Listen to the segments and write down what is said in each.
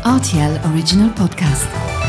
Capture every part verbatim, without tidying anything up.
R T L Original Podcast.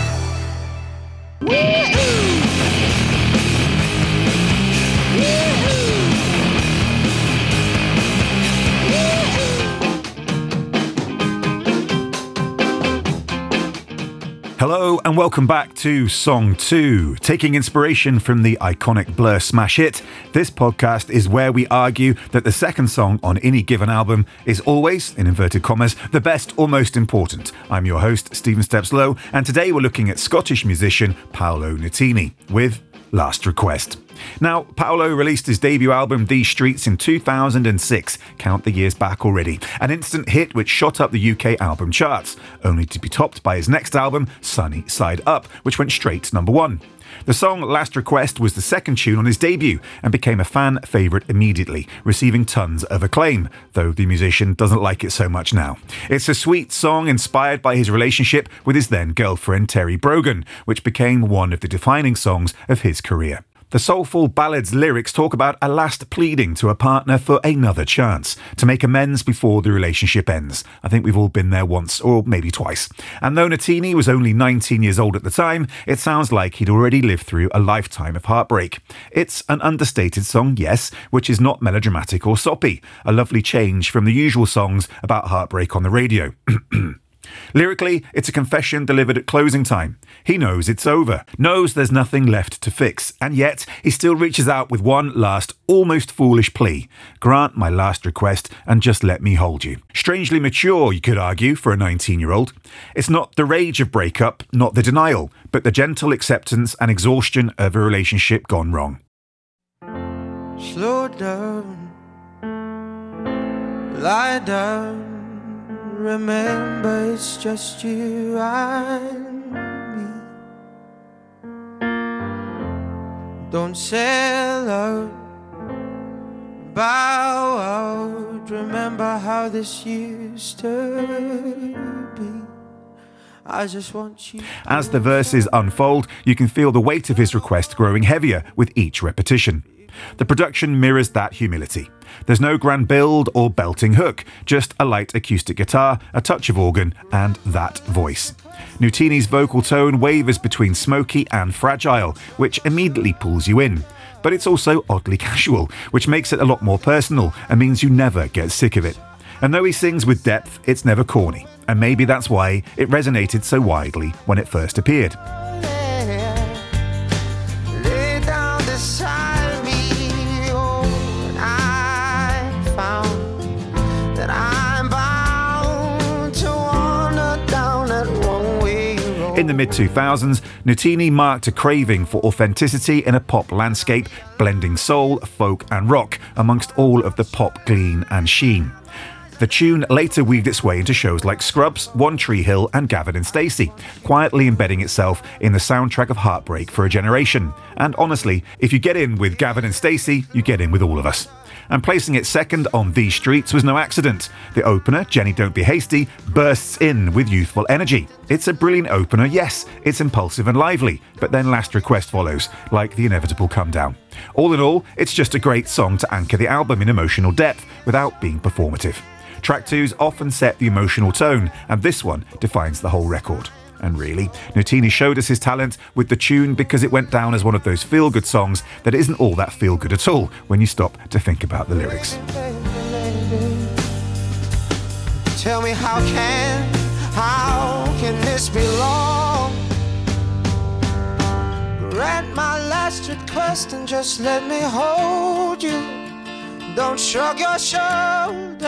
Hello and welcome back to Song two. Taking inspiration from the iconic Blur smash hit, this podcast is where we argue that the second song on any given album is always, in inverted commas, the best or most important. I'm your host, Stephen Steps Low, and today we're looking at Scottish musician Paolo Nutini with Last Request. Now, Paolo released his debut album These Streets in two thousand six, count the years back already, an instant hit which shot up the U K album charts, only to be topped by his next album, Sunny Side Up, which went straight to number one. The song Last Request was the second tune on his debut and became a fan favourite immediately, receiving tons of acclaim, though the musician doesn't like it so much now. It's a sweet song inspired by his relationship with his then girlfriend Terry Brogan, which became one of the defining songs of his career. The soulful ballad's lyrics talk about a last pleading to a partner for another chance, to make amends before the relationship ends. I think we've all been there once, or maybe twice. And though Nutini was only nineteen years old at the time, it sounds like he'd already lived through a lifetime of heartbreak. It's an understated song, yes, which is not melodramatic or soppy, a lovely change from the usual songs about heartbreak on the radio. Lyrically, it's a confession delivered at closing time. He knows it's over, knows there's nothing left to fix, and yet he still reaches out with one last, almost foolish plea. Grant my last request and just let me hold you. Strangely mature, you could argue, for a nineteen-year-old. It's not the rage of breakup, not the denial, but the gentle acceptance and exhaustion of a relationship gone wrong. Slow down, lie down. Remember, it's just you and me. Don't sell out, bow out. Remember how this used to be. I just want you. As the verses unfold, you can feel the weight of his request growing heavier with each repetition. The production mirrors that humility. There's no grand build or belting hook, just a light acoustic guitar, a touch of organ, and that voice. Nutini's vocal tone wavers between smoky and fragile, which immediately pulls you in. But it's also oddly casual, which makes it a lot more personal and means you never get sick of it. And though he sings with depth, it's never corny. And maybe that's why it resonated so widely when it first appeared. In the mid two thousands, Nutini marked a craving for authenticity in a pop landscape, blending soul, folk and rock amongst all of the pop gleam and sheen. The tune later weaved its way into shows like Scrubs, One Tree Hill and Gavin and Stacey, quietly embedding itself in the soundtrack of heartbreak for a generation. And honestly, if you get in with Gavin and Stacey, you get in with all of us. And placing it second on These Streets was no accident. The opener, Jenny Don't Be Hasty, bursts in with youthful energy. It's a brilliant opener, yes, it's impulsive and lively, but then Last Request follows, like the inevitable come down. All in all, it's just a great song to anchor the album in emotional depth without being performative. Track twos often set the emotional tone, and this one defines the whole record. And really, Nutini showed us his talent with the tune because it went down as one of those feel-good songs that isn't all that feel-good at all when you stop to think about the lyrics. Tell me how can, how can this be long? Grant my last request and just let me hold you. Don't shrug your shoulders.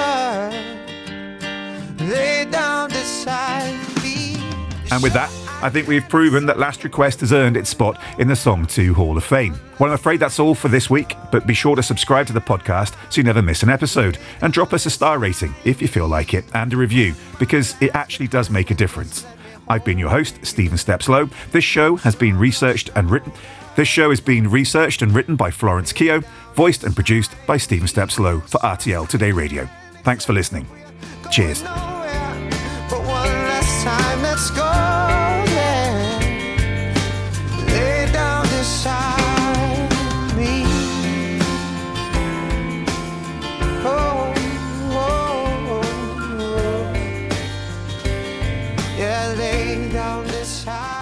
Lay down beside me. And with that, I think we've proven that Last Request has earned its spot in the Song two Hall of Fame. Well, I'm afraid that's all for this week, but be sure to subscribe to the podcast so you never miss an episode, and drop us a star rating if you feel like it, and a review, because it actually does make a difference. I've been your host, Stephen Steps Low. This show has been researched and written. This show has been researched and written by Florence Keogh, voiced and produced by Stephen Steps Low for R T L Today Radio. Thanks for listening. Cheers. Let's go, yeah. Lay down beside me. Oh, oh, oh, oh. Yeah, lay down beside